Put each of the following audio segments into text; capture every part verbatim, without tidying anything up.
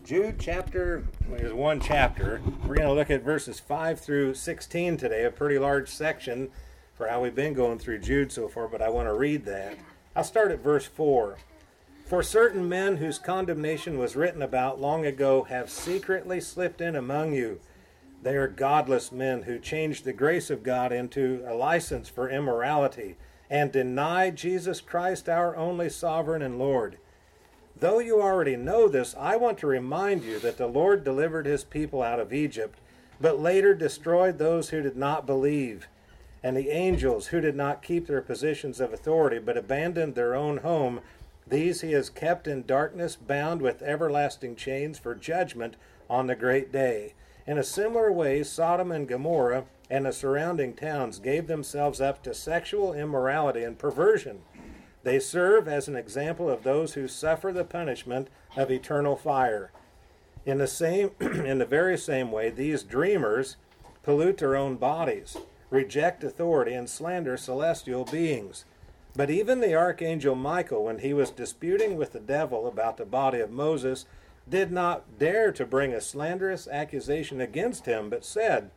Jude chapter, well, there's one chapter. We're going to look at verses five through sixteen today, a pretty large section for how we've been going through Jude so far, but I want to read that. I'll start at verse four. For certain men whose condemnation was written about long ago have secretly slipped in among you. They are godless men who changed the grace of God into a license for immorality and deny Jesus Christ, our only sovereign and Lord. Though you already know this, I want to remind you that the Lord delivered his people out of Egypt, but later destroyed those who did not believe, and the angels who did not keep their positions of authority, but abandoned their own home. These he has kept in darkness, bound with everlasting chains for judgment on the great day. In a similar way, Sodom and Gomorrah and the surrounding towns gave themselves up to sexual immorality and perversion. They serve as an example of those who suffer the punishment of eternal fire. In the same, in the very same way, these dreamers pollute their own bodies, reject authority, and slander celestial beings. But even the archangel Michael, when he was disputing with the devil about the body of Moses, did not dare to bring a slanderous accusation against him, but said,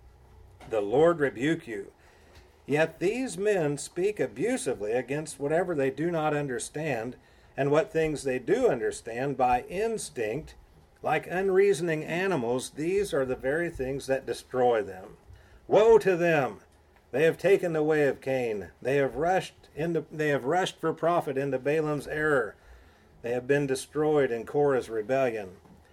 "The Lord rebuke you." Yet these men speak abusively against whatever they do not understand, and what things they do understand by instinct. Like unreasoning animals, these are the very things that destroy them. Woe to them! They have taken the way of Cain. They have rushed into, they have rushed for profit into Balaam's error. They have been destroyed in Korah's rebellion.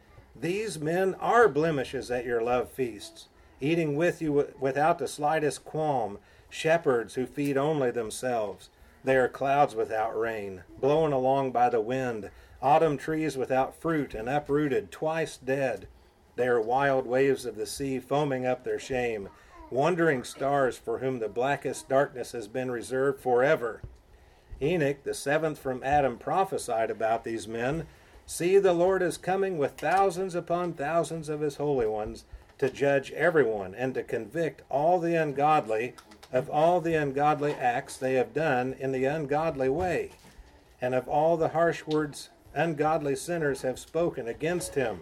These men are blemishes at your love feasts, eating with you without the slightest qualm, shepherds who feed only themselves. They are clouds without rain, blown along by the wind, autumn trees without fruit and uprooted, twice dead. They are wild waves of the sea foaming up their shame, wandering stars for whom the blackest darkness has been reserved forever. Enoch, the seventh from Adam, prophesied about these men. See, the Lord is coming with thousands upon thousands of his holy ones to judge everyone and to convict all the ungodly of all the ungodly acts they have done in the ungodly way, and of all the harsh words ungodly sinners have spoken against him.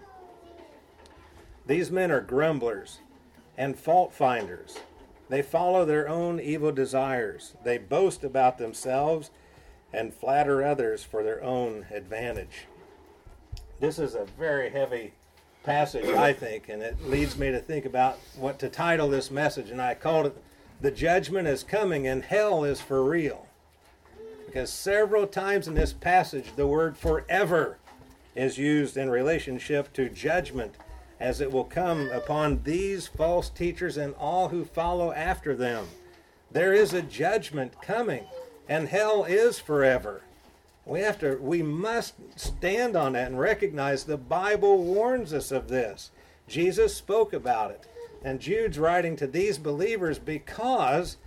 These men are grumblers and fault finders. They follow their own evil desires. They boast about themselves and flatter others for their own advantage. This is a very heavy passage, I think, and it leads me to think about what to title this message, and I called it "The Judgment is Coming and Hell is for Real." Because several times in this passage the word forever is used in relationship to judgment, as it will come upon these false teachers and all who follow after them. There is a judgment coming, and hell is forever. We have to, we must stand on that and recognize the Bible warns us of this. Jesus spoke about it. And Jude's writing to these believers because,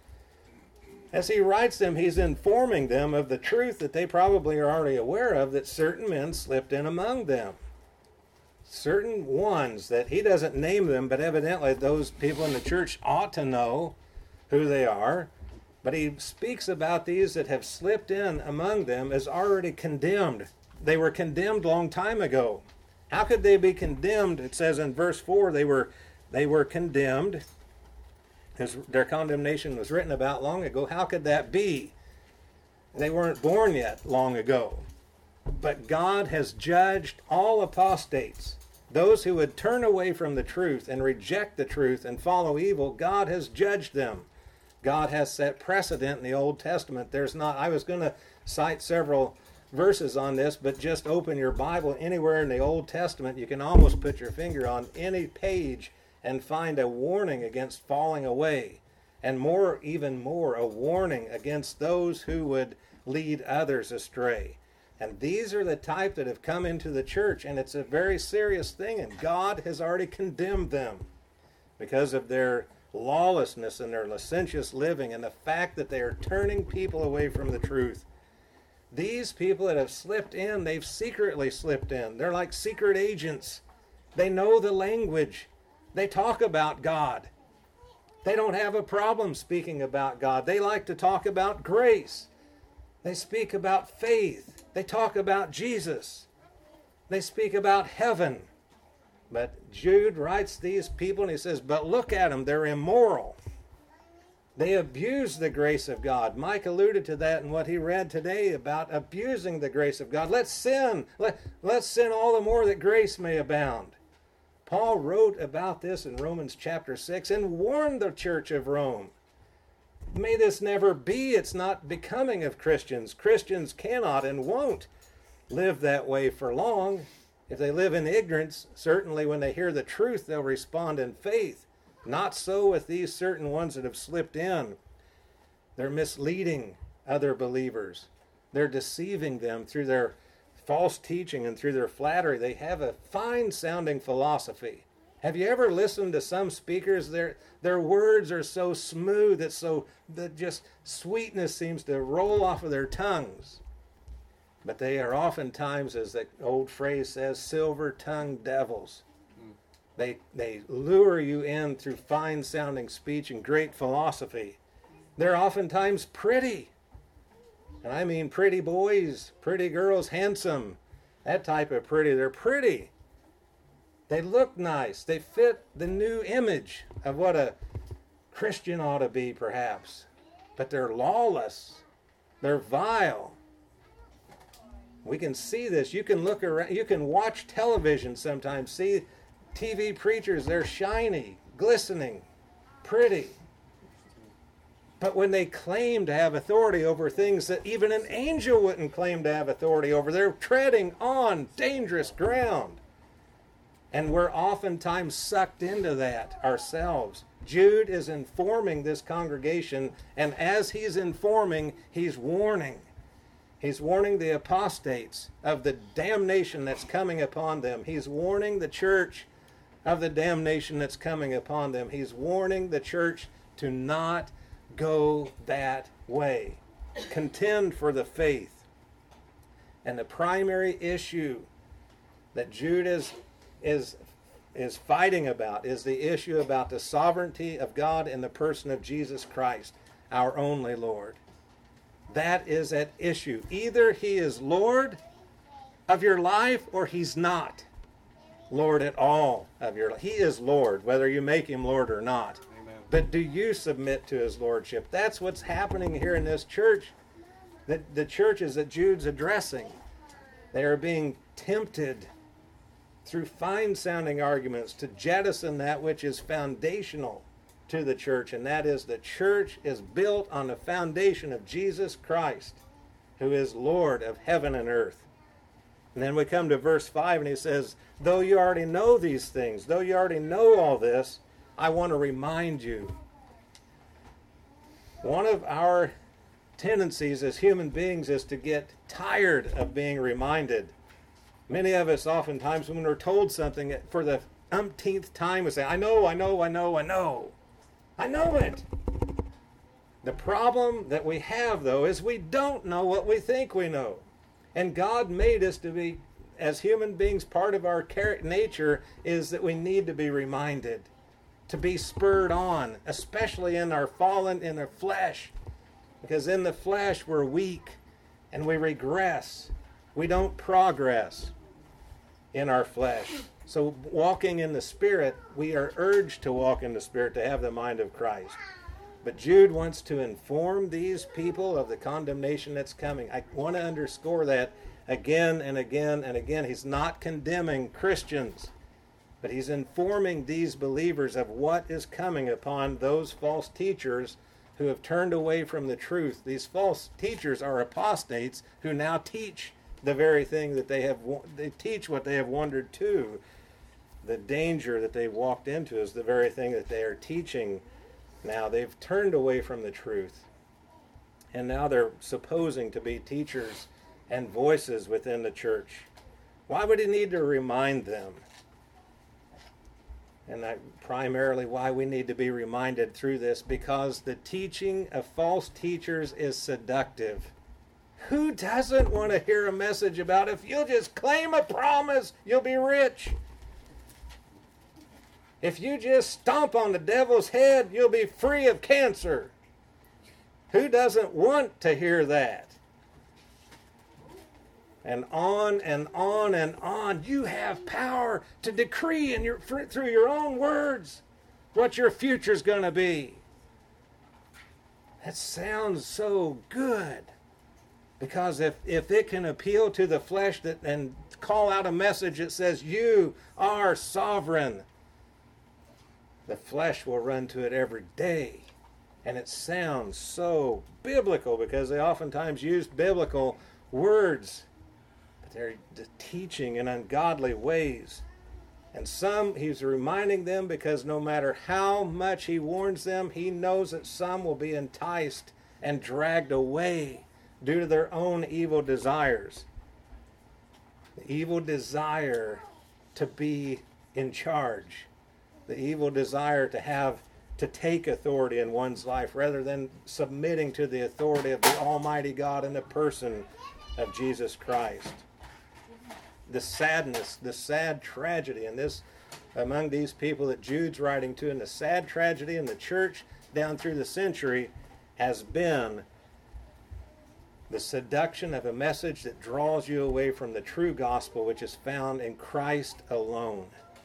as he writes them, he's informing them of the truth that they probably are already aware of, that certain men slipped in among them. Certain ones that he doesn't name them, but evidently those people in the church ought to know who they are. But he speaks about these that have slipped in among them as already condemned. They were condemned long time ago. How could they be condemned? It says in verse four, they were They were condemned, because their condemnation was written about long ago. How could that be? They weren't born yet long ago. But God has judged all apostates. Those who would turn away from the truth and reject the truth and follow evil, God has judged them. God has set precedent in the Old Testament. There's not, I was going to cite several verses on this, but just open your Bible anywhere in the Old Testament. You can almost put your finger on any page and find a warning against falling away, and more, even more, a warning against those who would lead others astray. And these are the type that have come into the church, and it's a very serious thing, and God has already condemned them because of their lawlessness and their licentious living and the fact that they are turning people away from the truth. These people that have slipped in, they've secretly slipped in. They're like secret agents. They know the language. They talk about God. They don't have a problem speaking about God. They like to talk about grace. They speak about faith. They talk about Jesus. They speak about heaven. But Jude writes these people and he says, but look at them, they're immoral. They abuse the grace of God. Mike alluded to that in what he read today about abusing the grace of God. Let's sin. Let, let's sin all the more that grace may abound. Paul wrote about this in Romans chapter six and warned the church of Rome. May this never be. It's not becoming of Christians. Christians cannot and won't live that way for long. If they live in ignorance, certainly when they hear the truth, they'll respond in faith. Not so with these certain ones that have slipped in. They're misleading other believers. They're deceiving them through their false teaching and through their flattery. They have a fine-sounding philosophy. Have you ever listened to some speakers? Their their words are so smooth, it's so that just sweetness seems to roll off of their tongues. But they are oftentimes, as the old phrase says, silver-tongued devils. They they lure you in through fine-sounding speech and great philosophy. They're oftentimes pretty. And I mean pretty boys, pretty girls, handsome. That type of pretty. They're pretty. They look nice. They fit the new image of what a Christian ought to be, perhaps. But they're lawless. They're vile. We can see this. You can look around. You can watch television sometimes. See T V preachers. They're shiny, glistening, pretty. But when they claim to have authority over things that even an angel wouldn't claim to have authority over, they're treading on dangerous ground. And we're oftentimes sucked into that ourselves. Jude is informing this congregation, and as he's informing, he's warning. He's warning the apostates of the damnation that's coming upon them. He's warning the church of the damnation that's coming upon them. He's warning the church to not go that way. Contend for the faith. And the primary issue that Jude is, is, is fighting about is the issue about the sovereignty of God in the person of Jesus Christ, our only Lord. That is at issue. Either he is Lord of your life or he's not Lord at all of your life. He is Lord, whether you make him Lord or not. Amen. But do you submit to his lordship? That's what's happening here in this church. The, the churches that Jude's addressing, they are being tempted through fine-sounding arguments to jettison that which is foundational to the church, and that is the church is built on the foundation of Jesus Christ, who is Lord of heaven and earth. And then we come to verse five, and he says, though you already know these things, though you already know all this, I want to remind you. One of our tendencies as human beings is to get tired of being reminded. Many of us oftentimes when we're told something for the umpteenth time, we say, I know, I know, I know, I know. I know it. The problem that we have, though, is we don't know what we think we know. And God made us to be, as human beings, part of our nature is that we need to be reminded, to be spurred on, especially in our fallen, in our flesh. Because in the flesh we're weak and we regress. We don't progress in our flesh. So walking in the Spirit, we are urged to walk in the Spirit to have the mind of Christ. But Jude wants to inform these people of the condemnation that's coming. I want to underscore that again and again and again. He's not condemning Christians, but he's informing these believers of what is coming upon those false teachers who have turned away from the truth. These false teachers are apostates who now teach the very thing that they have, they teach what they have wandered to. The danger that they walked into is the very thing that they are teaching now. They've turned away from the truth. And now they're supposing to be teachers and voices within the church. Why would he need to remind them? And that primarily why we need to be reminded through this, because the teaching of false teachers is seductive. Who doesn't want to hear a message about if you'll just claim a promise, you'll be rich? If you just stomp on the devil's head, you'll be free of cancer. Who doesn't want to hear that? And on and on and on. You have power to decree in your, through your own words what your future's going to be. That sounds so good. Because if, if it can appeal to the flesh that, and call out a message that says, you are sovereign, the flesh will run to it every day. And it sounds so biblical because they oftentimes use biblical words. But they're teaching in ungodly ways. And some, he's reminding them because no matter how much he warns them, he knows that some will be enticed and dragged away due to their own evil desires. The evil desire to be in charge. The evil desire to have, to take authority in one's life rather than submitting to the authority of the Almighty God in the person of Jesus Christ. The sadness, the sad tragedy in this, among these people that Jude's writing to, and the sad tragedy in the church down through the century has been the seduction of a message that draws you away from the true gospel, which is found in Christ alone.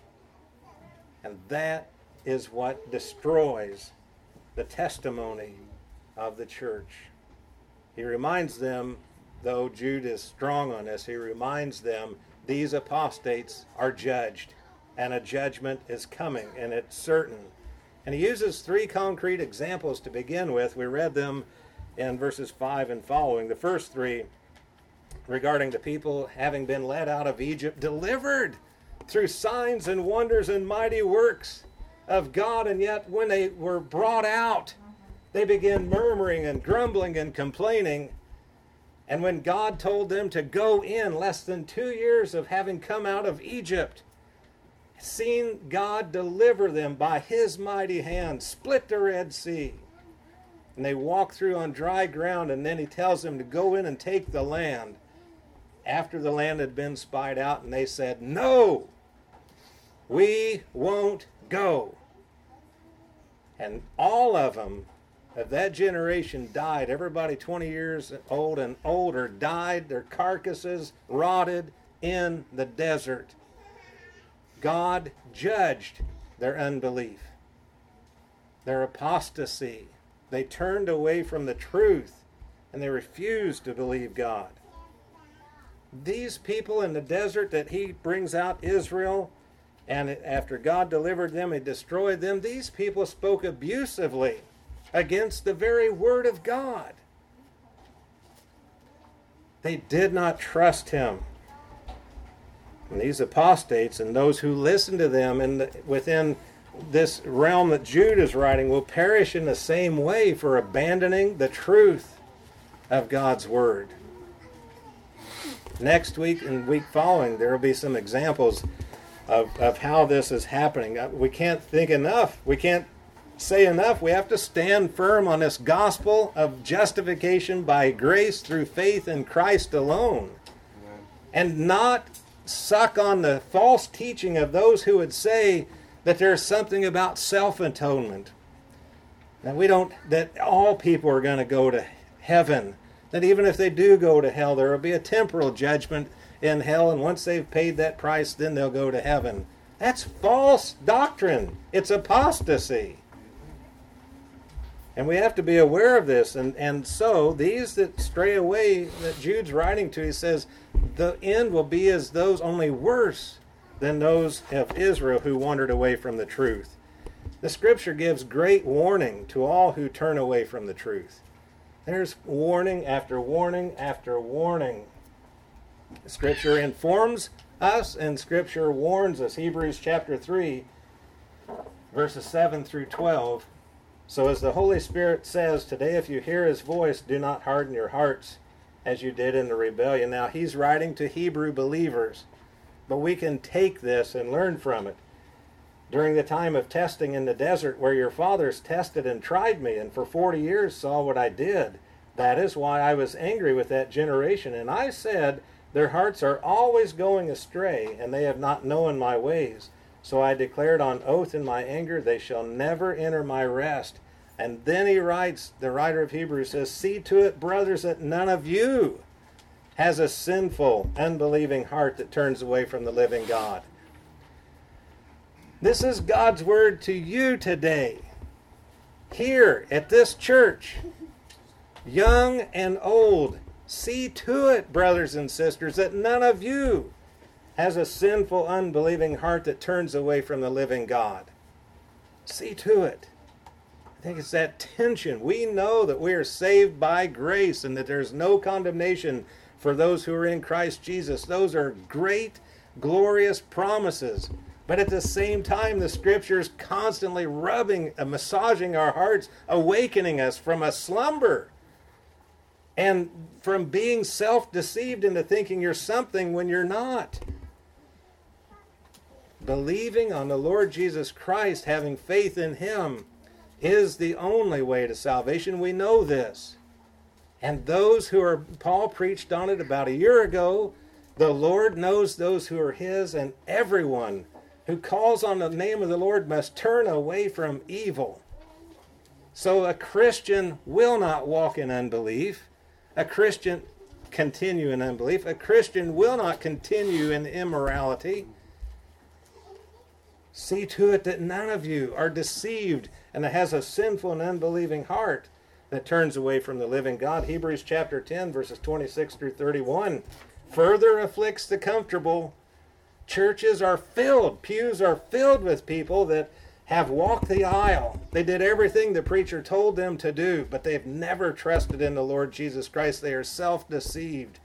And that is what destroys the testimony of the church. He reminds them, though Jude is strong on this, he reminds them these apostates are judged, and a judgment is coming, and it's certain. And he uses three concrete examples to begin with. We read them in verses five and following. The first three regarding the people having been led out of Egypt, delivered through signs and wonders and mighty works of God, and yet when they were brought out, they began murmuring and grumbling and complaining. And when God told them to go in, less than two years of having come out of Egypt, seen God deliver them by his mighty hand, split the Red Sea, and they walk through on dry ground, and then he tells them to go in and take the land after the land had been spied out, and they said, no, we won't go. And all of them of that generation died. Everybody twenty years old and older died. Their carcasses rotted in the desert. God judged their unbelief, their apostasy. They turned away from the truth, and they refused to believe God. These people in the desert that he brings out Israel, and after God delivered them and destroyed them, these people spoke abusively against the very word of God. They did not trust him. And these apostates and those who listen to them in the, within this realm that Jude is writing will perish in the same way for abandoning the truth of God's word. Next week and week following, there will be some examples of, of how this is happening. We can't think enough. We can't say enough. We have to stand firm on this gospel of justification by grace through faith in Christ alone. Amen. And not suck on the false teaching of those who would say that there's something about self-atonement. That we don't, that all people are going to go to heaven. That even if they do go to hell, there will be a temporal judgment in hell, and once they've paid that price, then they'll go to heaven. That's false doctrine. It's apostasy. And we have to be aware of this. And, and so these that stray away, that Jude's writing to, he says, the end will be as those, only worse than those of Israel who wandered away from the truth. The scripture gives great warning to all who turn away from the truth. There's warning after warning after warning. The scripture informs us and scripture warns us. Hebrews chapter three, verses seven through twelve. So as the Holy Spirit says, today if you hear his voice, do not harden your hearts as you did in the rebellion. Now he's writing to Hebrew believers, but we can take this and learn from it. During the time of testing in the desert where your fathers tested and tried me, and for forty years saw what I did, that is why I was angry with that generation. And I said, their hearts are always going astray, and they have not known my ways. So I declared on oath in my anger, they shall never enter my rest. And then he writes, the writer of Hebrews says, see to it, brothers, that none of you has a sinful, unbelieving heart that turns away from the living God. This is God's word to you today. Here at this church, young and old, see to it, brothers and sisters, that none of you has a sinful, unbelieving heart that turns away from the living God. See to it. I think it's that tension. We know that we are saved by grace and that there's no condemnation for those who are in Christ Jesus. Those are great, glorious promises. But at the same time, the Scripture is constantly rubbing and massaging our hearts, awakening us from a slumber and from being self-deceived into thinking you're something when you're not. Believing on the Lord Jesus Christ, having faith in Him, is the only way to salvation. We know this. And those who are, Paul preached on it about a year ago, the Lord knows those who are His, and everyone who calls on the name of the Lord must turn away from evil. So a Christian will not walk in unbelief. A Christian continue in unbelief. A Christian will not continue in immorality. See to it that none of you are deceived and that has a sinful and unbelieving heart that turns away from the living God. Hebrews chapter ten, verses twenty-six through thirty-one, further afflicts the comfortable. Churches are filled, pews are filled with people that have walked the aisle. They did everything the preacher told them to do, but they've never trusted in the Lord Jesus Christ. They are self-deceived.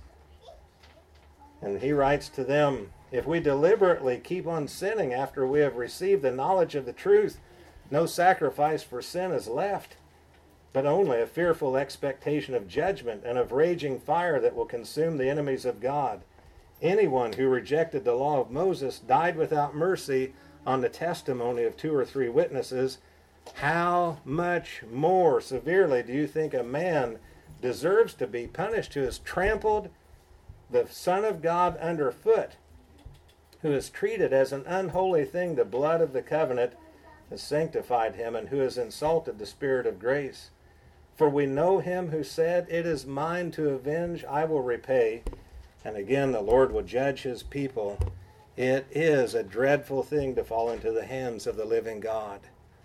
And he writes to them, if we deliberately keep on sinning after we have received the knowledge of the truth, no sacrifice for sin is left, but only a fearful expectation of judgment and of raging fire that will consume the enemies of God. Anyone who rejected the law of Moses died without mercy on the testimony of two or three witnesses. How much more severely do you think a man deserves to be punished who has trampled the Son of God underfoot, who has treated as an unholy thing the blood of the covenant, has sanctified him, and who has insulted the Spirit of grace? For we know him who said, it is mine to avenge, I will repay. And again, the Lord will judge his people. It is a dreadful thing to fall into the hands of the living God.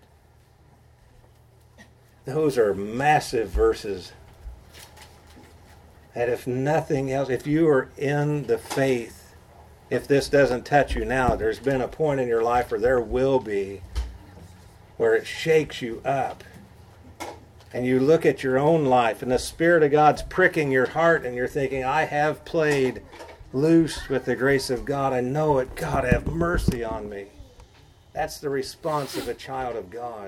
Those are massive verses. That if nothing else, if you are in the faith, if this doesn't touch you now, there's been a point in your life, or there will be, where it shakes you up. And you look at your own life, and the Spirit of God's pricking your heart, and you're thinking, I have played loose with the grace of God. I know it. God, have mercy on me. That's the response of a child of God.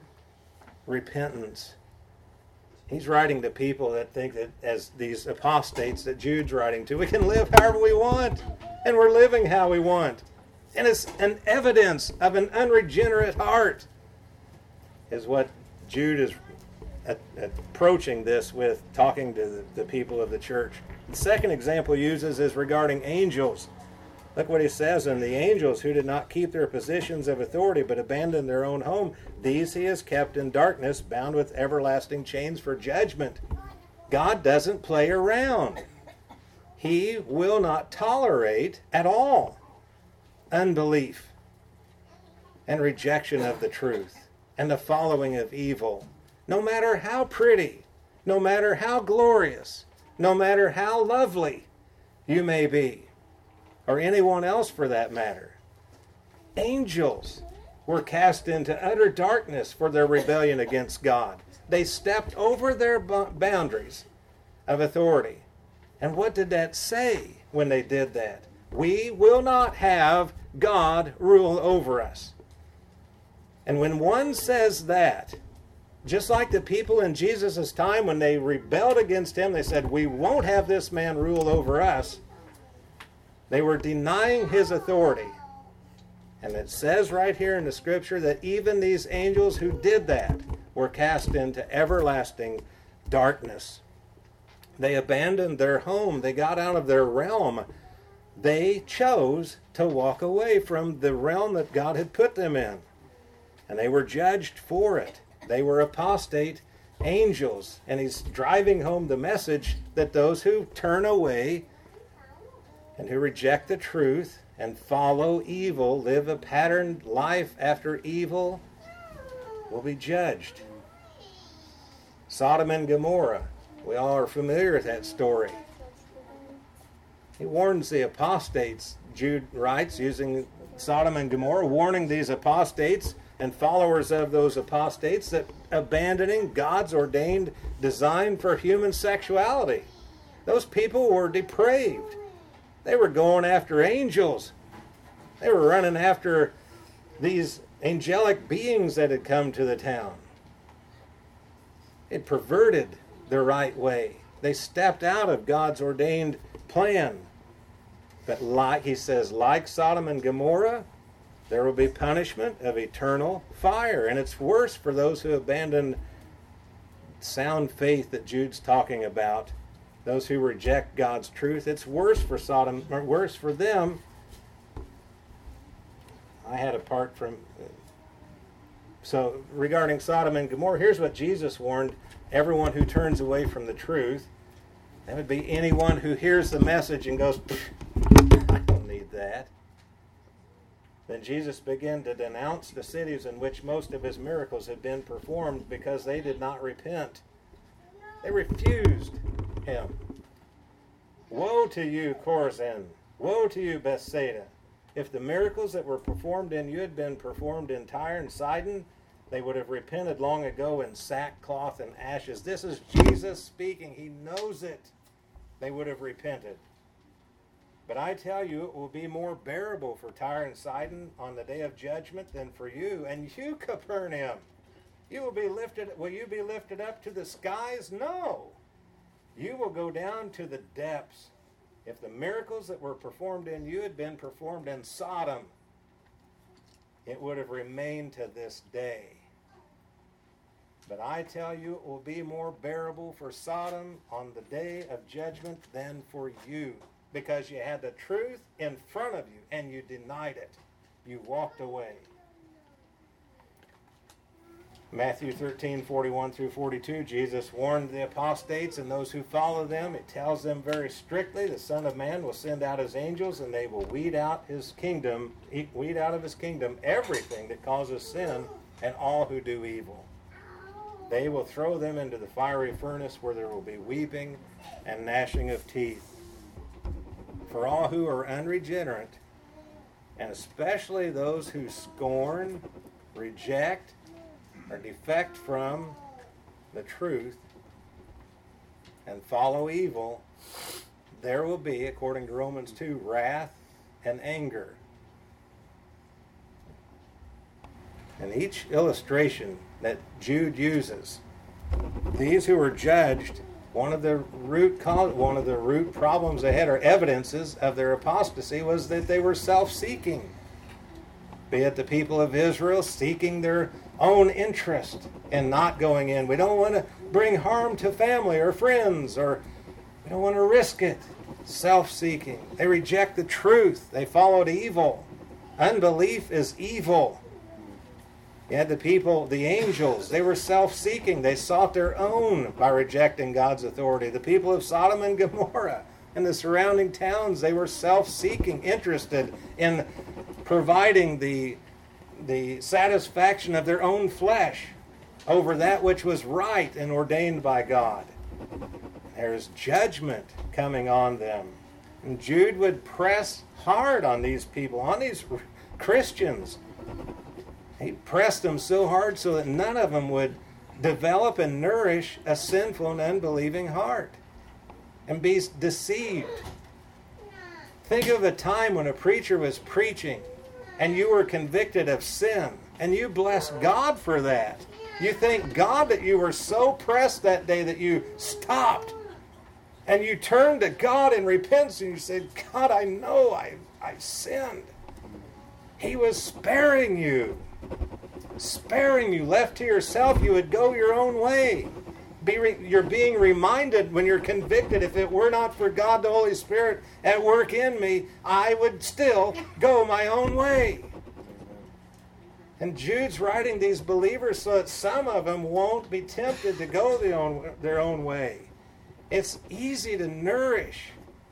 Repentance. He's writing to people that think that as these apostates that Jude's writing to, we can live however we want, and we're living how we want. And it's an evidence of an unregenerate heart, is what Jude is approaching this with, talking to the, the people of the church. The second example he uses is regarding angels. Look what he says, and the angels who did not keep their positions of authority but abandoned their own home, these he has kept in darkness, bound with everlasting chains for judgment. God doesn't play around. He will not tolerate at all unbelief and rejection of the truth and the following of evil. No matter how pretty, no matter how glorious, no matter how lovely you may be, or anyone else for that matter. Angels were cast into utter darkness for their rebellion against God. They stepped over their boundaries of authority. And what did that say when they did that? We will not have God rule over us. And when one says that, just like the people in Jesus' time, when they rebelled against him, they said, we won't have this man rule over us. They were denying his authority. And it says right here in the scripture that even these angels who did that were cast into everlasting darkness. They abandoned their home. They got out of their realm. They chose to walk away from the realm that God had put them in. And they were judged for it. They were apostate angels. And he's driving home the message that those who turn away and who reject the truth and follow evil, live a patterned life after evil, will be judged. Sodom and Gomorrah, we all are familiar with that story. He warns the apostates, Jude writes, using Sodom and Gomorrah, warning these apostates and followers of those apostates that abandoning God's ordained design for human sexuality. Those people were depraved. They were going after angels. They were running after these angelic beings that had come to the town. It perverted the right way. They stepped out of God's ordained plan. But like he says, like Sodom and Gomorrah, there will be punishment of eternal fire. And it's worse for those who abandon sound faith that Jude's talking about. Those who reject God's truth. It's worse for Sodom, or worse for them. I had a part from... So regarding Sodom and Gomorrah, here's what Jesus warned everyone who turns away from the truth. That would be anyone who hears the message and goes, I don't need that. Then Jesus began to denounce the cities in which most of his miracles had been performed because they did not repent. They refused him. Woe to you, Chorazin! Woe to you, Bethsaida! If the miracles that were performed in you had been performed in Tyre and Sidon, they would have repented long ago in sackcloth and ashes. This is Jesus speaking. He knows it. They would have repented. But I tell you, it will be more bearable for Tyre and Sidon on the day of judgment than for you. And you, Capernaum, you will be lifted. Will you be lifted up to the skies? No. You will go down to the depths. If the miracles that were performed in you had been performed in Sodom, it would have remained to this day. But I tell you, it will be more bearable for Sodom on the day of judgment than for you, because you had the truth in front of you and you denied it. You walked away. Matthew thirteen, forty-one through forty-two, Jesus warned the apostates and those who follow them. It tells them very strictly, the Son of Man will send out his angels and they will weed out his kingdom, weed out of his kingdom everything that causes sin and all who do evil. They will throw them into the fiery furnace where there will be weeping and gnashing of teeth. For all who are unregenerate, and especially those who scorn, reject, or defect from the truth and follow evil, there will be, according to Romans two, wrath and anger. And each illustration that Jude uses, these who are judged, one of the root cause, one of the root problems they had, or evidences of their apostasy, was that they were self-seeking. Be it the people of Israel seeking their own interest and not going in. We don't want to bring harm to family or friends, or we don't want to risk it. Self-seeking. They reject the truth. They followed evil. Unbelief is evil. You had the people, the angels, they were self-seeking. They sought their own by rejecting God's authority. The people of Sodom and Gomorrah and the surrounding towns, they were self-seeking, interested in providing the, the satisfaction of their own flesh over that which was right and ordained by God. There's judgment coming on them. And Jude would press hard on these people, on these Christians. He pressed them so hard so that none of them would develop and nourish a sinful and unbelieving heart and be deceived. Think of a time when a preacher was preaching and you were convicted of sin and you blessed God for that. You thank God that you were so pressed that day that you stopped and you turned to God in repentance and you said, God, I know I, I sinned. He was sparing you. Sparing you. Left to yourself, you would go your own way. Be re- you're being reminded when you're convicted, if it were not for God the Holy Spirit at work in me, I would still go my own way. And Jude's writing these believers so that some of them won't be tempted to go their own, their own way. It's easy to nourish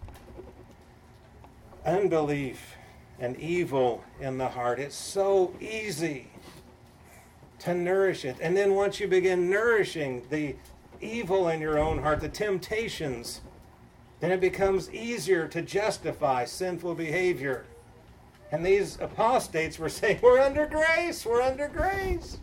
unbelief and evil in the heart. It's so easy to nourish it. And then once you begin nourishing the evil in your own heart, the temptations, then it becomes easier to justify sinful behavior. And these apostates were saying, we're under grace, we're under grace.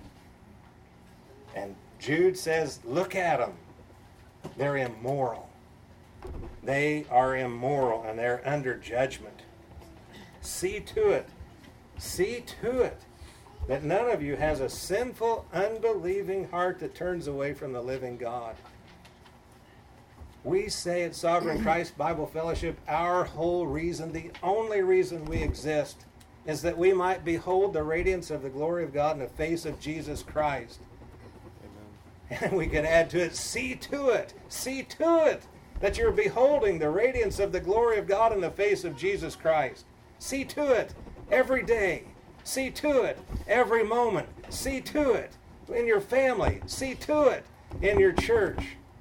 And Jude says, look at them. They're immoral. They are immoral and they're under judgment. See to it, see to it that none of you has a sinful, unbelieving heart that turns away from the living God. We say at Sovereign Christ Bible Fellowship, our whole reason, the only reason we exist, is that we might behold the radiance of the glory of God in the face of Jesus Christ. Amen. And we can add to it, see to it, see to it, that you're beholding the radiance of the glory of God in the face of Jesus Christ. See to it every day. See to it every moment. See to it in your family. See to it in your church.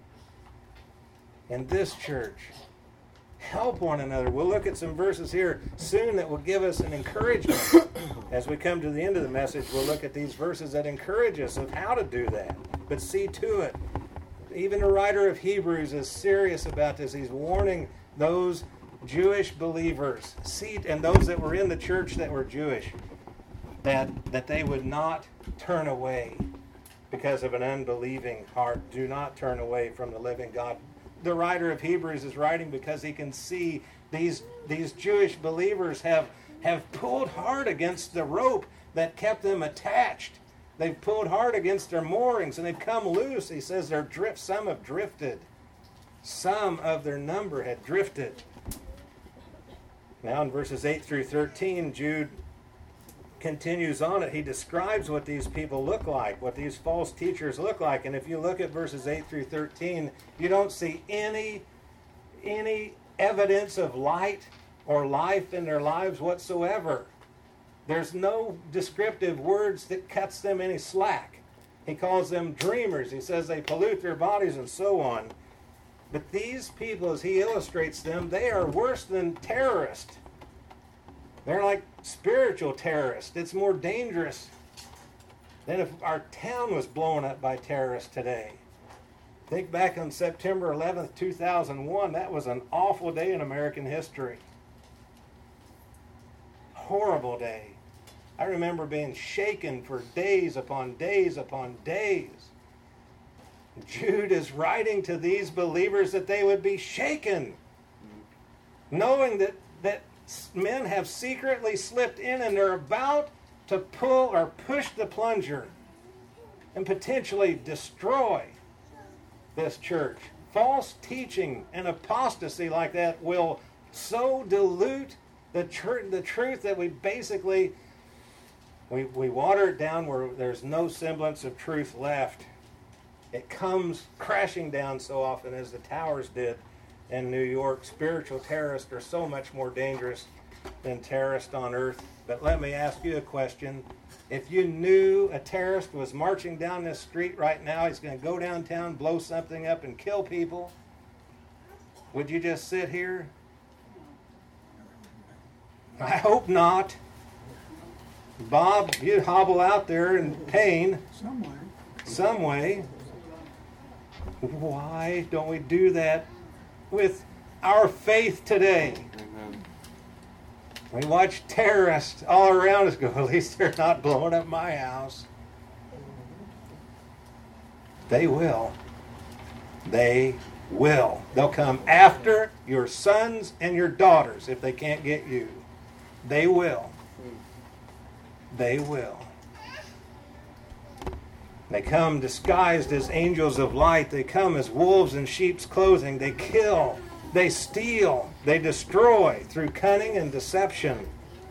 In this church. Help one another. We'll look at some verses here soon that will give us an encouragement. As we come to the end of the message, we'll look at these verses that encourage us of how to do that. But see to it. Even the writer of Hebrews is serious about this. He's warning those Jewish believers, see, and those that were in the church that were Jewish, that, that they would not turn away because of an unbelieving heart. Do not turn away from the living God. The writer of Hebrews is writing because he can see these, these Jewish believers have, have pulled hard against the rope that kept them attached. They've pulled hard against their moorings and they've come loose. He says they're drift. Some have drifted. Some of their number had drifted. Now in verses eight through thirteen, Jude continues on it. He describes what these people look like, what these false teachers look like. And if you look at verses eight through thirteen, you don't see any, any evidence of light or life in their lives whatsoever. There's no descriptive words that cuts them any slack. He calls them dreamers. He says they pollute their bodies and so on. But these people, as he illustrates them, they are worse than terrorists. They're like spiritual terrorists. It's more dangerous than if our town was blown up by terrorists today. Think back on September eleventh, two thousand one. That was an awful day in American history. Horrible day. I remember being shaken for days upon days upon days. Jude is writing to these believers that they would be shaken, knowing that, that men have secretly slipped in and they're about to pull or push the plunger and potentially destroy this church. False teaching and apostasy like that will so dilute the, tr- the truth that we basically we, we water it down where there's no semblance of truth left. It comes crashing down so often as the towers did in New York. Spiritual terrorists are so much more dangerous than terrorists on earth. But let me ask you a question. If you knew a terrorist was marching down this street right now, he's going to go downtown, blow something up, and kill people, would you just sit here? I hope not. Bob, you'd hobble out there in pain. Some way. Some way. Why don't we do that with our faith today? Amen. We watch terrorists all around us go, at least they're not blowing up my house. They will. They will. They'll come after your sons and your daughters if they can't get you. They will. They will. They come disguised as angels of light. They come as wolves in sheep's clothing. They kill. They steal. They destroy through cunning and deception.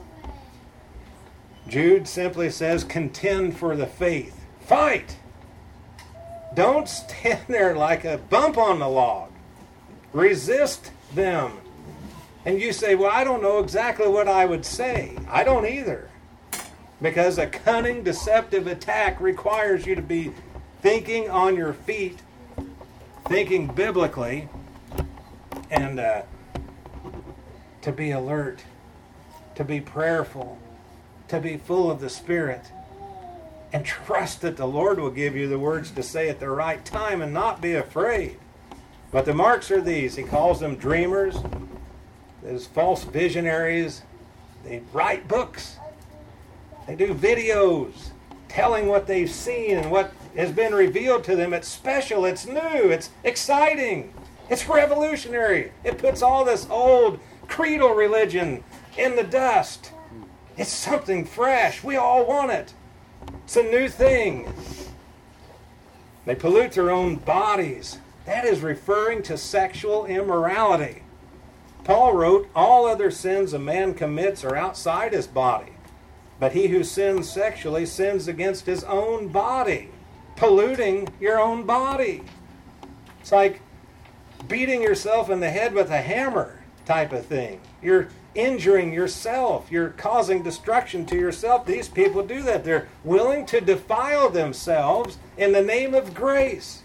Jude simply says, contend for the faith. Fight. Don't stand there like a bump on the log. Resist them. And you say, well, I don't know exactly what I would say. I don't either. Because a cunning, deceptive attack requires you to be thinking on your feet, thinking biblically, and uh, to be alert, to be prayerful, to be full of the Spirit, and trust that the Lord will give you the words to say at the right time and not be afraid. But the marks are these. He calls them dreamers, those false visionaries. They write books. They do videos telling what they've seen and what has been revealed to them. It's special, it's new, it's exciting, it's revolutionary. It puts all this old creedal religion in the dust. It's something fresh. We all want it. It's a new thing. They pollute their own bodies. That is referring to sexual immorality. Paul wrote, all other sins a man commits are outside his body, but he who sins sexually sins against his own body, polluting your own body. It's like beating yourself in the head with a hammer type of thing. You're injuring yourself. You're causing destruction to yourself. These people do that. They're willing to defile themselves in the name of grace.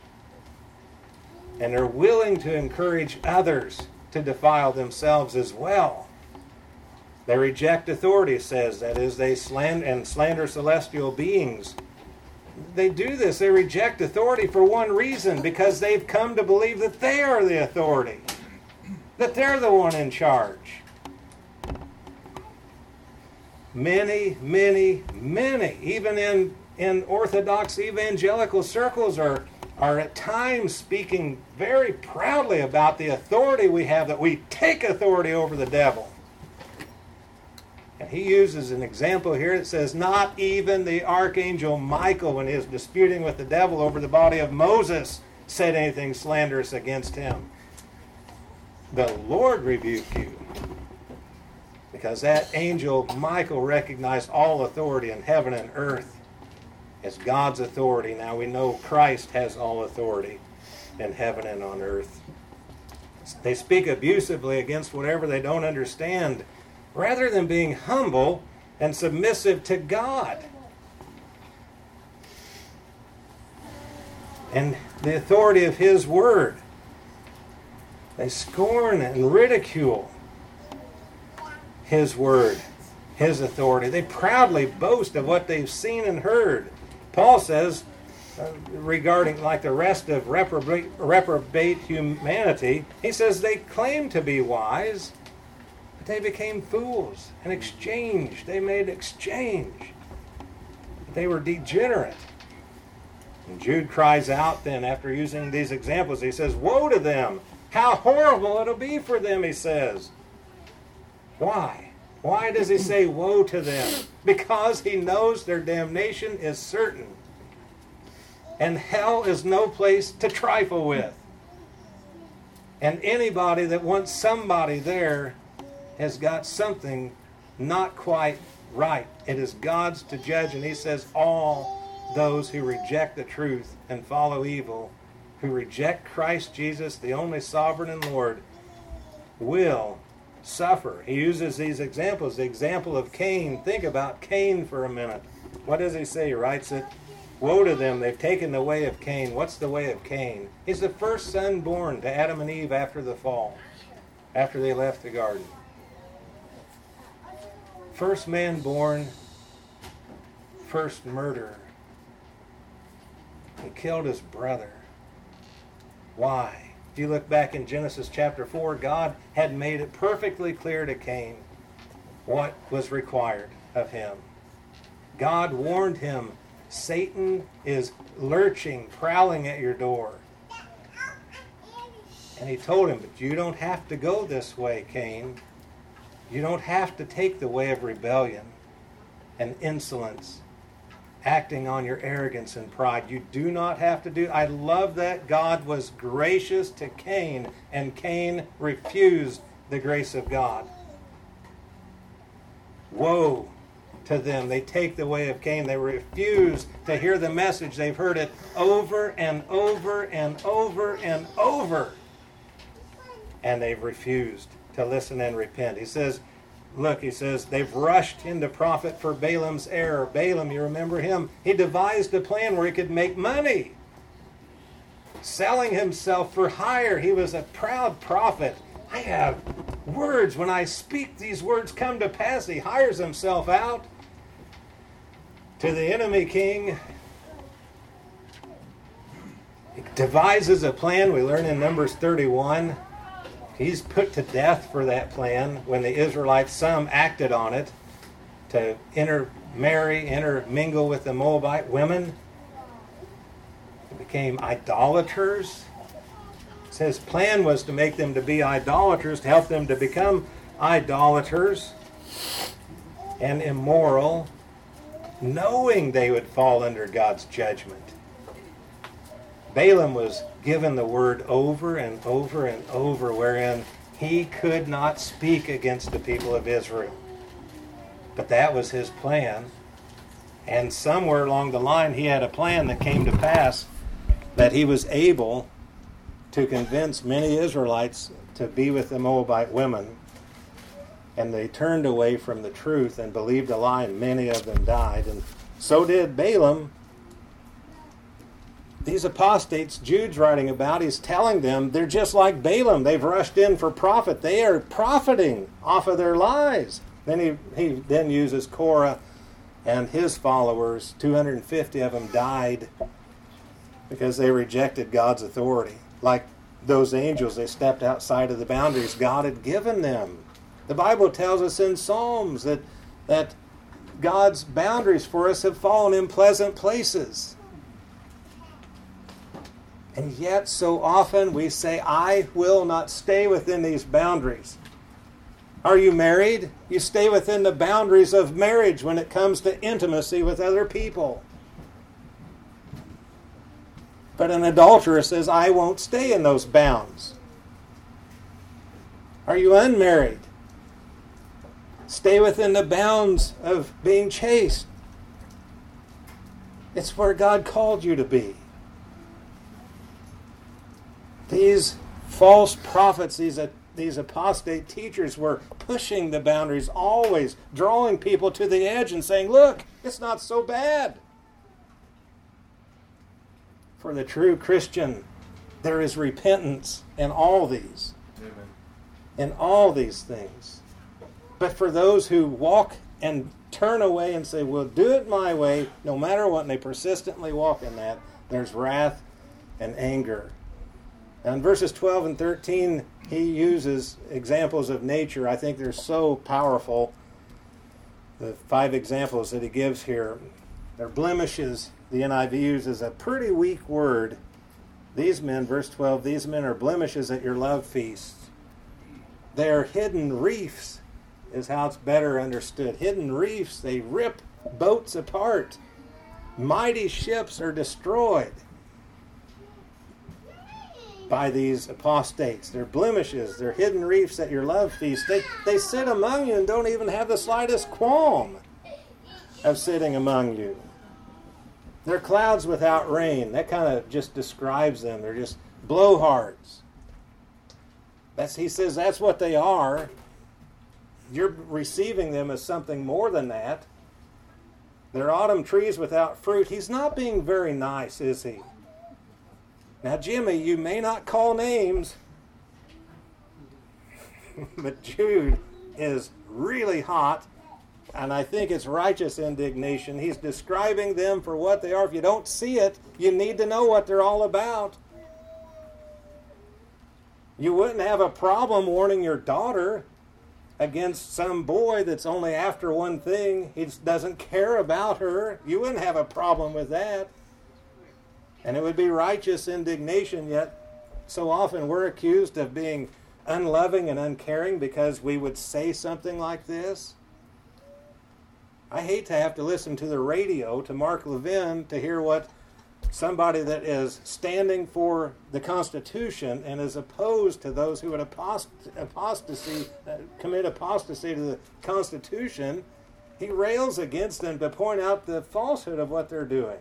And they're willing to encourage others to defile themselves as well. They reject authority, says, that is, they slander and slander celestial beings. They do this. They reject authority for one reason, because they've come to believe that they are the authority, that they're the one in charge. Many, many, many, even in, in Orthodox evangelical circles, are, are at times speaking very proudly about the authority we have, that we take authority over the devil. And he uses an example here that says, not even the archangel Michael, when he was disputing with the devil over the body of Moses, said anything slanderous against him. The Lord rebuke you. Because that angel Michael recognized all authority in heaven and earth as God's authority. Now we know Christ has all authority in heaven and on earth. They speak abusively against whatever they don't understand, rather than being humble and submissive to God and the authority of His Word. They scorn and ridicule His Word, His authority. They proudly boast of what they've seen and heard. Paul says, uh, regarding like the rest of reprobate, reprobate humanity, he says they claim to be wise, but they became fools and exchanged. They made exchange. They were degenerate. And Jude cries out then, after using these examples, he says, woe to them! How horrible it'll be for them, he says. Why? Why does he say woe to them? Because he knows their damnation is certain. And hell is no place to trifle with. And anybody that wants somebody there has got something not quite right. It is God's to judge, and he says all those who reject the truth and follow evil, who reject Christ Jesus, the only sovereign and Lord, will suffer. He uses these examples. The example of Cain. Think about Cain for a minute. What does he say? He writes it, woe to them, they've taken the way of Cain. What's the way of Cain? He's the first son born to Adam and Eve after the fall, after they left the garden. First man born, first murderer. He killed his brother. Why? If you look back in Genesis chapter four, God had made it perfectly clear to Cain what was required of him. God warned him, Satan is lurching, prowling at your door. And he told him, but you don't have to go this way, Cain. You don't have to take the way of rebellion and insolence, acting on your arrogance and pride. You do not have to do. I love that God was gracious to Cain, and Cain refused the grace of God. Woe to them. They take the way of Cain. They refuse to hear the message. They've heard it over and over and over and over. And they've refused to listen and repent. He says, Look, he says, they've rushed into profit for Balaam's error. Balaam, you remember him? He devised a plan where he could make money, selling himself for hire. He was a proud prophet. I have words. When I speak, these words come to pass. He hires himself out to the enemy king. He devises a plan. We learn in Numbers thirty-one. He's put to death for that plan when the Israelites, some acted on it to intermarry, intermingle with the Moabite women. They became idolaters. His plan was to make them to be idolaters, to help them to become idolaters and immoral, knowing they would fall under God's judgment. Balaam was given the word over and over and over wherein he could not speak against the people of Israel. But that was his plan. And somewhere along the line he had a plan that came to pass that he was able to convince many Israelites to be with the Moabite women. And they turned away from the truth and believed a lie, and many of them died. And so did Balaam. These apostates Jude's writing about, he's telling them they're just like Balaam. They've rushed in for profit. They are profiting off of their lies. Then he, he then uses Korah and his followers. two hundred fifty of them died because they rejected God's authority. Like those angels, they stepped outside of the boundaries God had given them. The Bible tells us in Psalms that, that God's boundaries for us have fallen in pleasant places. And yet, so often we say, I will not stay within these boundaries. Are you married? You stay within the boundaries of marriage when it comes to intimacy with other people. But an adulterer says, I won't stay in those bounds. Are you unmarried? Stay within the bounds of being chaste. It's where God called you to be. These false prophets, these, uh, these apostate teachers were pushing the boundaries, always drawing people to the edge and saying, look, it's not so bad. For the true Christian, there is repentance in all these. Amen. In all these things. But for those who walk and turn away and say, well, do it my way, no matter what, and they persistently walk in that, there's wrath and anger. Now in verses twelve and thirteen, he uses examples of nature. I think they're so powerful. The five examples that he gives here, they're blemishes. The N I V uses a pretty weak word. These men, verse twelve, these men are blemishes at your love feasts. They are hidden reefs, is how it's better understood. Hidden reefs, they rip boats apart. Mighty ships are destroyed by these apostates. They're blemishes. They're hidden reefs at your love feast. They, they sit among you and don't even have the slightest qualm of sitting among you. They're clouds without rain. That kind of just describes them. They're just blowhards. That's, he says that's what they are. You're receiving them as something more than that. They're autumn trees without fruit. He's not being very nice, is he? Now, Jimmy, you may not call names, but Jude is really hot, and I think it's righteous indignation. He's describing them for what they are. If you don't see it, you need to know what they're all about. You wouldn't have a problem warning your daughter against some boy that's only after one thing. He doesn't care about her. You wouldn't have a problem with that. And it would be righteous indignation, yet so often we're accused of being unloving and uncaring because we would say something like this. I hate to have to listen to the radio to Mark Levin to hear what somebody that is standing for the Constitution and is opposed to those who would apost- apostasy, uh, commit apostasy to the Constitution, he rails against them to point out the falsehood of what they're doing.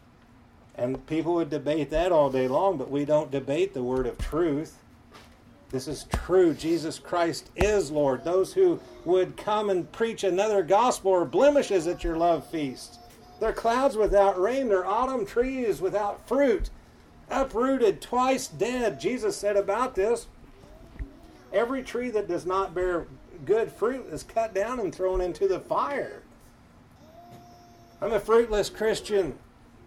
And people would debate that all day long, but we don't debate the word of truth. This is true. Jesus Christ is Lord. Those who would come and preach another gospel are blemishes at your love feast. They're clouds without rain. They're autumn trees without fruit. Uprooted, twice dead. Jesus said about this, every tree that does not bear good fruit is cut down and thrown into the fire. I'm a fruitless Christian.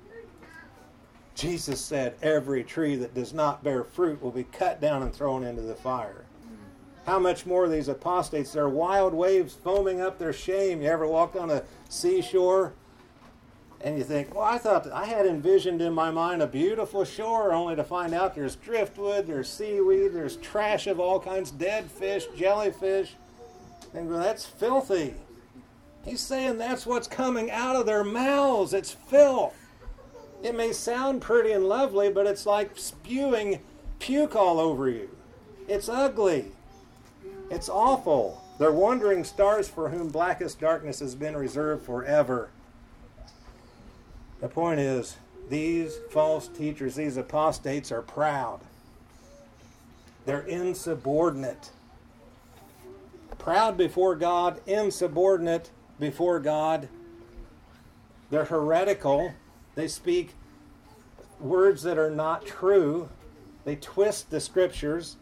Jesus said every tree that does not bear fruit will be cut down and thrown into the fire. How much more these apostates? They're wild waves foaming up their shame. You ever walked on a seashore and you think, well, I thought I had envisioned in my mind a beautiful shore, only to find out there's driftwood, there's seaweed, there's trash of all kinds, dead fish, jellyfish. And well, that's filthy. He's saying that's what's coming out of their mouths. It's filth. It may sound pretty and lovely, but it's like spewing puke all over you. It's ugly. It's awful. They're wandering stars for whom blackest darkness has been reserved forever. The point is, these false teachers, these apostates are proud. They're insubordinate. Proud before God, insubordinate before God. They're heretical. They speak words that are not true. They twist the scriptures.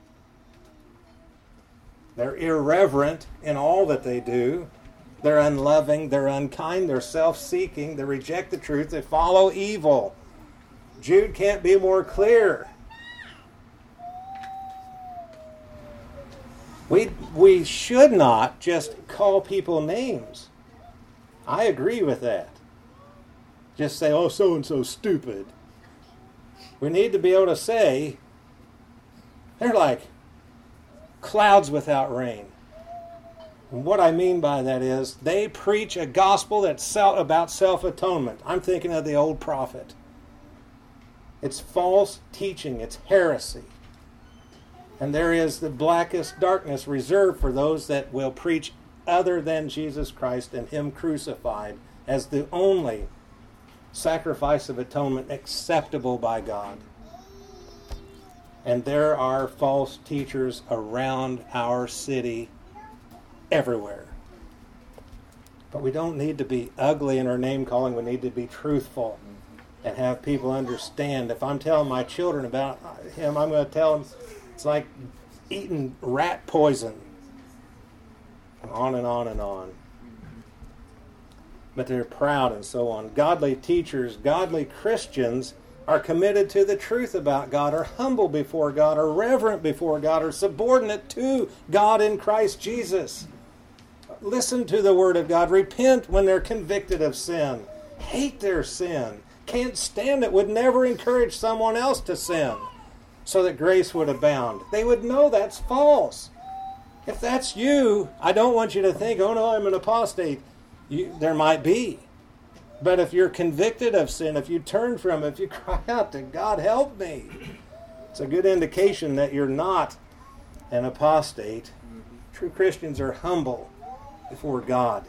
They're irreverent in all that they do. They're unloving. They're unkind. They're self-seeking. They reject the truth. They follow evil. Jude can't be more clear. We, we should not just call people names. I agree with that. Just say, oh, so-and-so stupid. We need to be able to say, they're like clouds without rain. And what I mean by that is, they preach a gospel that's about self-atonement. I'm thinking of the old prophet. It's false teaching. It's heresy. And there is the blackest darkness reserved for those that will preach other than Jesus Christ and Him crucified as the only sacrifice of atonement acceptable by God. And there are false teachers around our city everywhere. But we don't need to be ugly in our name calling. We need to be truthful and have people understand. If I'm telling my children about Him, I'm going to tell them it's like eating rat poison. On and on and on. But they're proud and so on. Godly teachers, godly Christians are committed to the truth about God, are humble before God, are reverent before God, are subordinate to God in Christ Jesus. Listen to the Word of God. Repent when they're convicted of sin. Hate their sin. Can't stand it. Would never encourage someone else to sin so that grace would abound. They would know that's false. If that's you, I don't want you to think, oh no, I'm an apostate. You, there might be. But if you're convicted of sin, if you turn from it, if you cry out to God, help me, it's a good indication that you're not an apostate. True Christians are humble before God.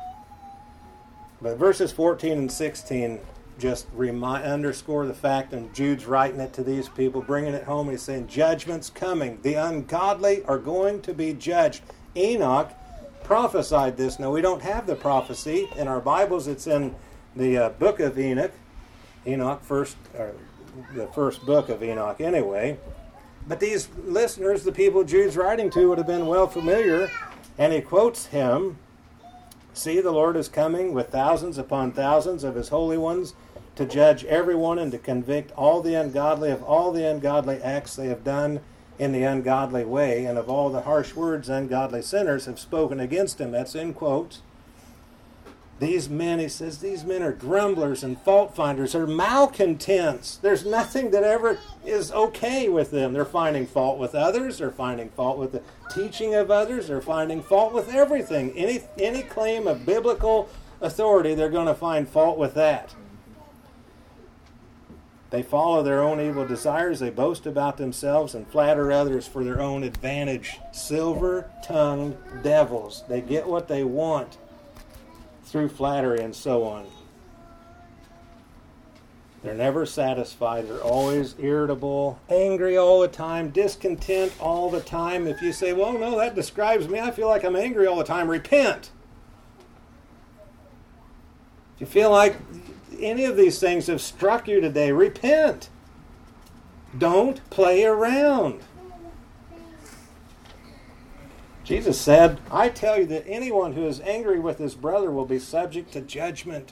But verses fourteen and sixteen just remind, underscore the fact, and Jude's writing it to these people, bringing it home. He's saying, judgment's coming. The ungodly are going to be judged. Enoch prophesied this. Now, we don't have the prophecy in our Bibles. It's in the uh, book of Enoch. Enoch, first, or the first book of Enoch anyway. But these listeners, the people Jude's writing to, would have been well familiar. And he quotes him, see, the Lord is coming with thousands upon thousands of His holy ones to judge everyone and to convict all the ungodly of all the ungodly acts they have done in the ungodly way, and of all the harsh words ungodly sinners have spoken against Him. That's in quotes. These men, he says, these men are grumblers and fault finders. They're malcontents. There's nothing that ever is okay with them. They're finding fault with others. They're finding fault with the teaching of others. They're finding fault with everything. Any, any claim of biblical authority, they're going to find fault with that. They follow their own evil desires. They boast about themselves and flatter others for their own advantage. Silver-tongued devils. They get what they want through flattery and so on. They're never satisfied. They're always irritable, angry all the time, discontent all the time. If you say, well, no, that describes me. I feel like I'm angry all the time. Repent. If you feel like any of these things have struck you today, repent. Don't play around. Jesus said, I tell you that anyone who is angry with his brother will be subject to judgment.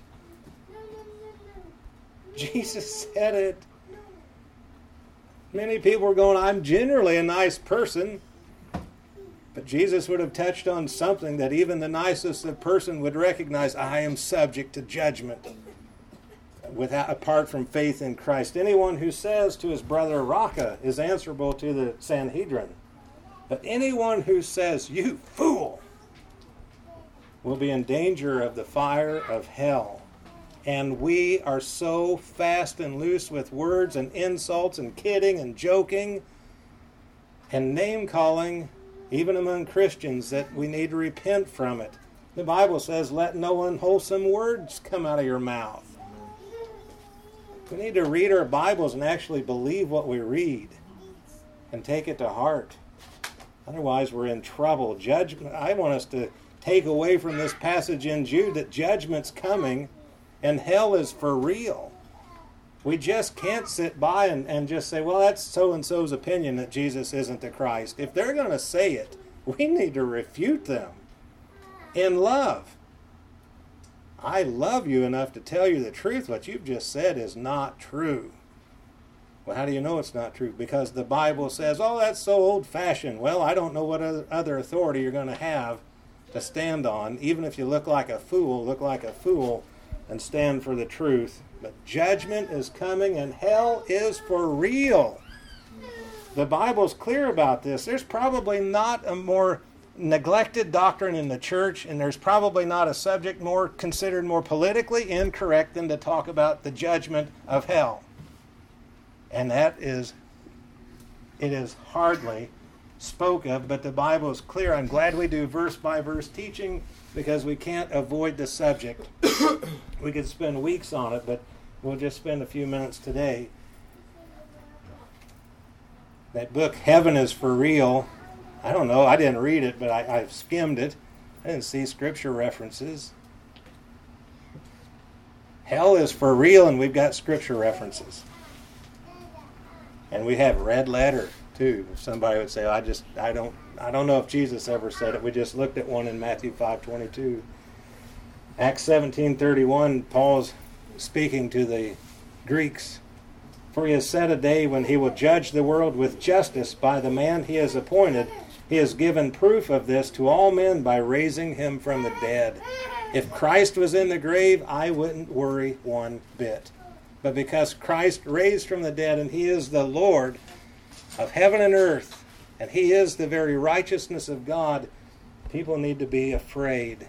Jesus said it. Many people are going, I'm generally a nice person. But Jesus would have touched on something that even the nicest of person would recognize. I am subject to judgment without, apart from faith in Christ. Anyone who says to his brother, Raka, is answerable to the Sanhedrin. But anyone who says, you fool, will be in danger of the fire of hell. And we are so fast and loose with words and insults and kidding and joking and name-calling, even among Christians, that we need to repent from it. The Bible says, let no unwholesome words come out of your mouth. We need to read our Bibles and actually believe what we read and take it to heart. Otherwise, we're in trouble. Judgment. I want us to take away from this passage in Jude that judgment's coming and hell is for real. We just can't sit by and, and just say, well, that's so-and-so's opinion that Jesus isn't the Christ. If they're going to say it, we need to refute them in love. I love you enough to tell you the truth. What you've just said is not true. Well, how do you know it's not true? Because the Bible says, oh, that's so old-fashioned. Well, I don't know what other authority you're going to have to stand on. Even if you look like a fool, look like a fool and stand for the truth. But judgment is coming and hell is for real. The Bible's clear about this. There's probably not a more neglected doctrine in the church, and there's probably not a subject more considered more politically incorrect than to talk about the judgment of hell. And that is, it is hardly spoke of, but the Bible is clear. I'm glad we do verse by verse teaching because we can't avoid the subject. We could spend weeks on it, but we'll just spend a few minutes today. That book, Heaven is for Real, I don't know, I didn't read it, but I, I've skimmed it. I didn't see scripture references. Hell is for real, and we've got scripture references. And we have red letter too. Somebody would say, I just I don't I don't know if Jesus ever said it. We just looked at one in Matthew five twenty-two. Acts seventeen thirty-one, Paul's speaking to the Greeks. For he has set a day when he will judge the world with justice by the man he has appointed. He has given proof of this to all men by raising him from the dead. If Christ was in the grave, I wouldn't worry one bit. But because Christ raised from the dead and he is the Lord of heaven and earth, and he is the very righteousness of God, people need to be afraid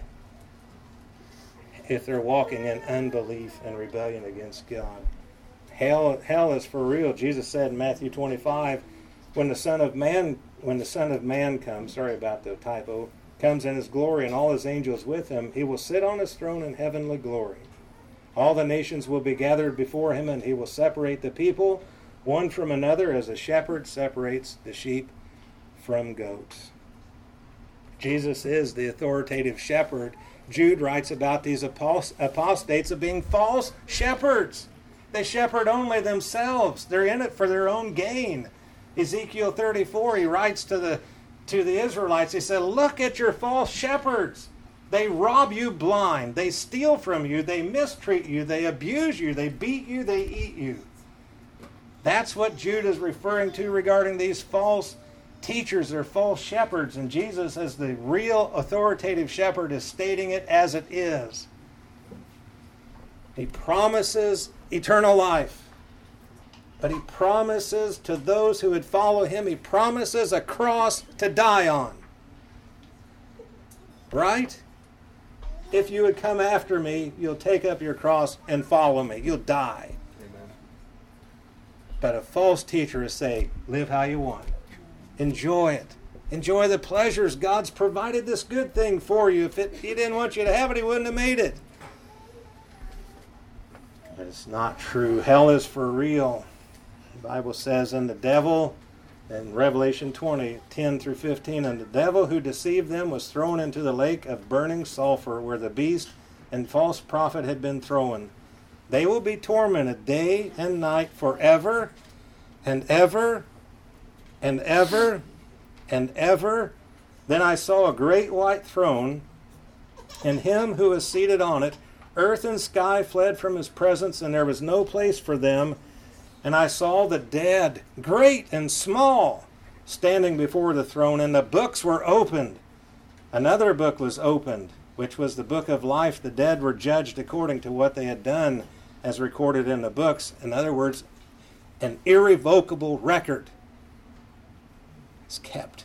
if they're walking in unbelief and rebellion against God. Hell, hell is for real. Jesus said in Matthew twenty-five, when the Son of Man, when the Son of Man comes, sorry about the typo, comes in his glory and all his angels with him, he will sit on his throne in heavenly glory. All the nations will be gathered before him, and he will separate the people one from another as a shepherd separates the sheep from goats. Jesus is the authoritative shepherd. Jude writes about these apostates of being false shepherds. They shepherd only themselves. They're in it for their own gain. Ezekiel thirty-four, he writes to the to the Israelites, he said, look at your false shepherds. They rob you blind. They steal from you. They mistreat you. They abuse you. They beat you. They eat you. That's what Jude is referring to regarding these false teachers. They're false shepherds. And Jesus, as the real authoritative shepherd, is stating it as it is. He promises eternal life. But he promises to those who would follow him, he promises a cross to die on. Right? If you would come after me, you'll take up your cross and follow me. You'll die. Amen. But a false teacher is saying, live how you want. Enjoy it. Enjoy the pleasures. God's provided this good thing for you. If it, he didn't want you to have it, he wouldn't have made it. It's not true. Hell is for real. The Bible says, and the devil, in Revelation twenty, ten through fifteen, and the devil who deceived them was thrown into the lake of burning sulfur, where the beast and false prophet had been thrown. They will be tormented day and night forever and ever and ever and ever. Then I saw a great white throne, and him who was seated on it. Earth and sky fled from his presence, and there was no place for them. And I saw the dead, great and small, standing before the throne, and the books were opened. Another book was opened, which was the book of life. The dead were judged according to what they had done, as recorded in the books. In other words, an irrevocable record is kept.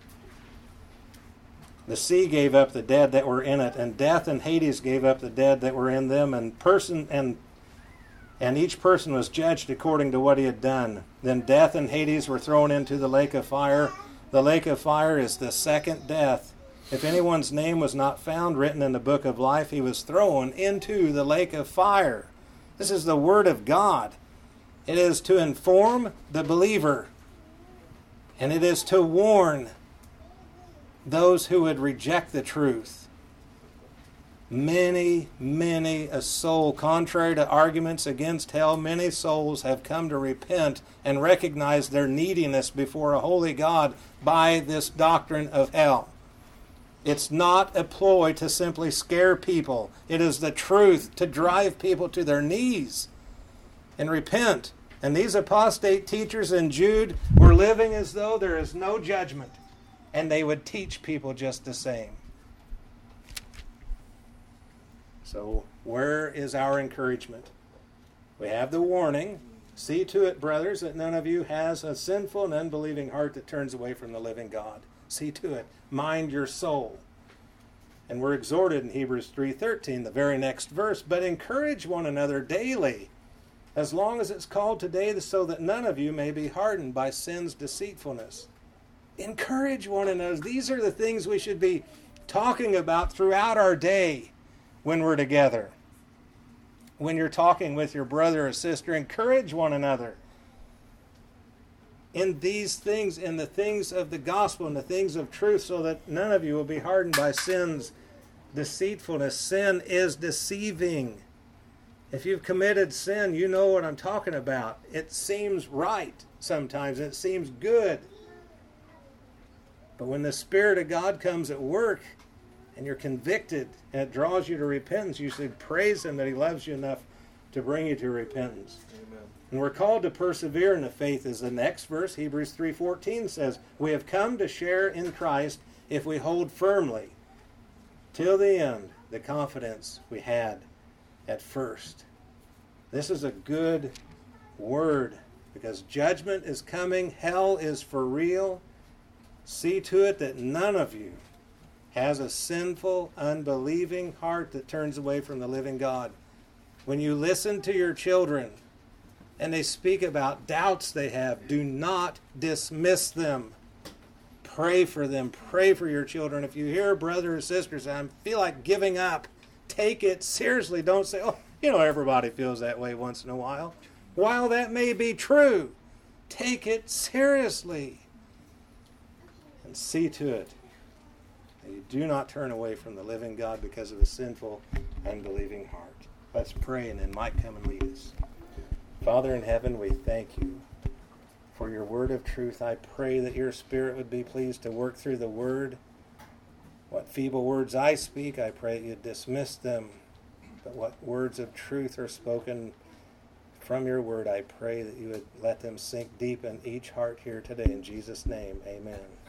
The sea gave up the dead that were in it, and death and Hades gave up the dead that were in them, and person and and each person was judged according to what he had done. Then death and Hades were thrown into the lake of fire. The lake of fire is the second death. If anyone's name was not found written in the book of life, he was thrown into the lake of fire. This is the word of God. It is to inform the believer, and it is to warn those who would reject the truth. Many, many a soul, contrary to arguments against hell, many souls have come to repent and recognize their neediness before a holy God by this doctrine of hell. It's not a ploy to simply scare people. It is the truth to drive people to their knees and repent. And these apostate teachers in Jude were living as though there is no judgment, and they would teach people just the same. So where is our encouragement? We have the warning. See to it, brothers, that none of you has a sinful and unbelieving heart that turns away from the living God. See to it. Mind your soul. And we're exhorted in Hebrews three thirteen, the very next verse, but encourage one another daily, as long as it's called today, so that none of you may be hardened by sin's deceitfulness. Encourage one another. These are the things we should be talking about throughout our day when we're together. When you're talking with your brother or sister, encourage one another in these things, in the things of the gospel and the things of truth, so that none of you will be hardened by sin's deceitfulness. Sin is deceiving. If you've committed sin, you know what I'm talking about. It seems right sometimes. It seems good. But when the Spirit of God comes at work and you're convicted and it draws you to repentance, you should praise Him that He loves you enough to bring you to repentance. Amen. And we're called to persevere in the faith, as the next verse, Hebrews three fourteen says, we have come to share in Christ if we hold firmly till the end the confidence we had at first. This is a good word, because judgment is coming. Hell is for real. See to it that none of you has a sinful, unbelieving heart that turns away from the living God. When you listen to your children and they speak about doubts they have, do not dismiss them. Pray for them. Pray for your children. If you hear a brother or sister say, I feel like giving up, take it seriously. Don't say, oh, you know, everybody feels that way once in a while. While that may be true, take it seriously. And see to it that you do not turn away from the living God because of a sinful, unbelieving heart. Let's pray, and then Mike come and lead us. Father in heaven, we thank you for your word of truth. I pray that your Spirit would be pleased to work through the word. What feeble words I speak, I pray that you dismiss them. But what words of truth are spoken from your word, I pray that you would let them sink deep in each heart here today. In Jesus' name, amen.